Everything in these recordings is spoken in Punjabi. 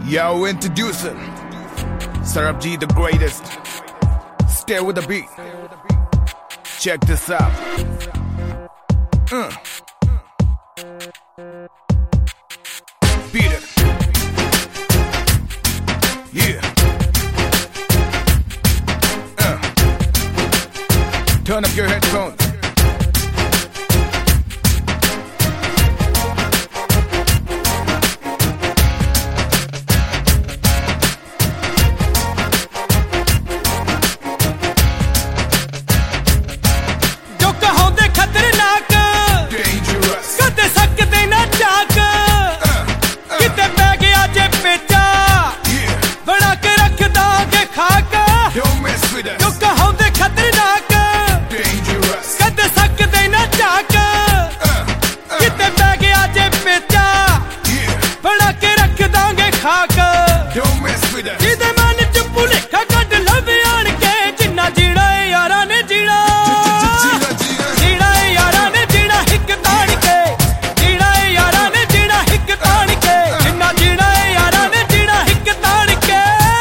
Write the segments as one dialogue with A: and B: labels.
A: Yo, introducing Sarabji, the greatest. Stay with the beat. Check this out. Beat it. Yeah. Turn up your headphones. Don't mess with us. ਜਿਹਦੇ ਮਨ ਚ ਭੁਲੇਖਾ ਕੱਢ ਲਵੇ ਆਣ ਕੇ ਜਿੰਨਾ ਜੀਣਾ ਏ ਯਾਰਾਂ ਨੇ ਜੀਣਾ ਜੀਣਾ ਏ ਯਾਰਾਂ ਨੇ ਜੀਣਾ ਇੱਕ ਤਾਣ ਕੇ ਜੀਣਾ ਏ ਯਾਰਾਂ ਨੇ ਜੀਣਾ ਇੱਕ ਤਾਣ ਕੇ ਜਿੰਨਾ ਜੀਣਾ ਏ ਯਾਰਾਂ ਨੇ ਜੀਣਾ ਇੱਕ ਤਾਣ ਕੇ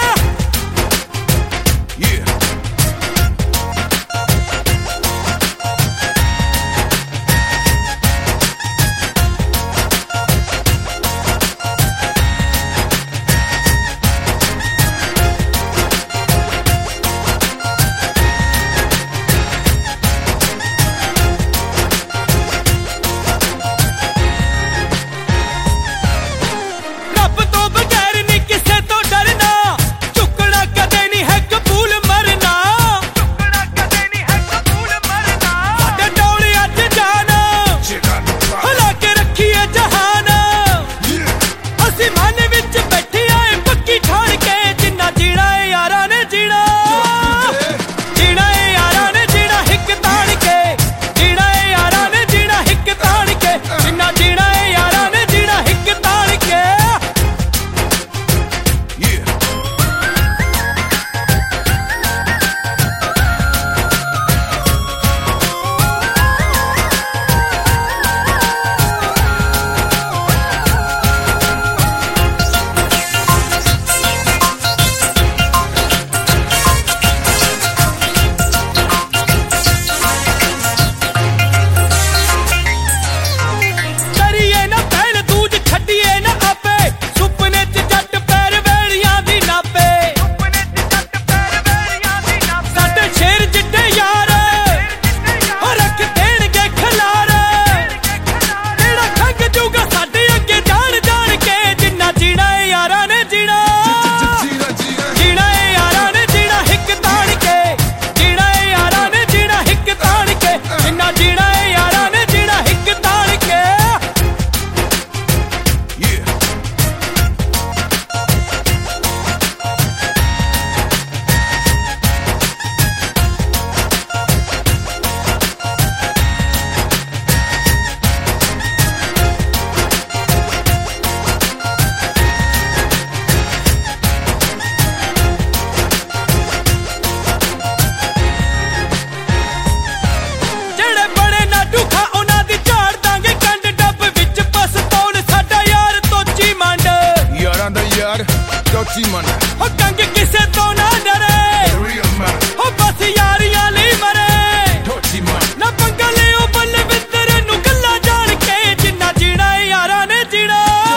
A: Dirty money. Oh, ਕੰਗ ਕਿਸੇ ਤੋਂ ਨਾ ਡਰੇ real man. Oh, ਬਸ ਯਾਰੀਆਂ ਲਈ ਮਰੇ dirty money. ਨਾ ਪੰਗਾ ਲਿਓ ਬੱਲੇ ਵਿਤਰੇ ਨੂੰ ਗੱਲਾਂ ਜਾਣ ਕੇ ਜਿੰਨਾ ਜੀਣਾ ਏ ਯਾਰਾਂ ਨੇ ਜੀਣਾ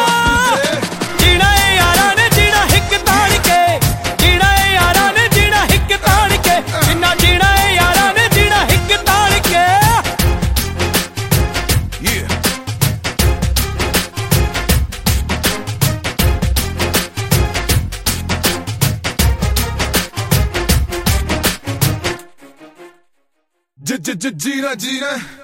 A: ਜੀਣਾ ਏ ਯਾਰਾਂ ਨੇ ਜੀਣਾ ਇੱਕ ਤਾਣ ਕੇ ਜੀਣਾ ਏ ਯਾਰਾਂ ਨੇ ਜੀਣਾ ਇੱਕ ਤਾਣ ਕੇ ਜਿੰਨਾ ਜੀਣਾ ਏ ਯਾਰਾਂ ਨੇ ਜੀਣਾ ਇੱਕ ਤਾਣ ਕੇ Gina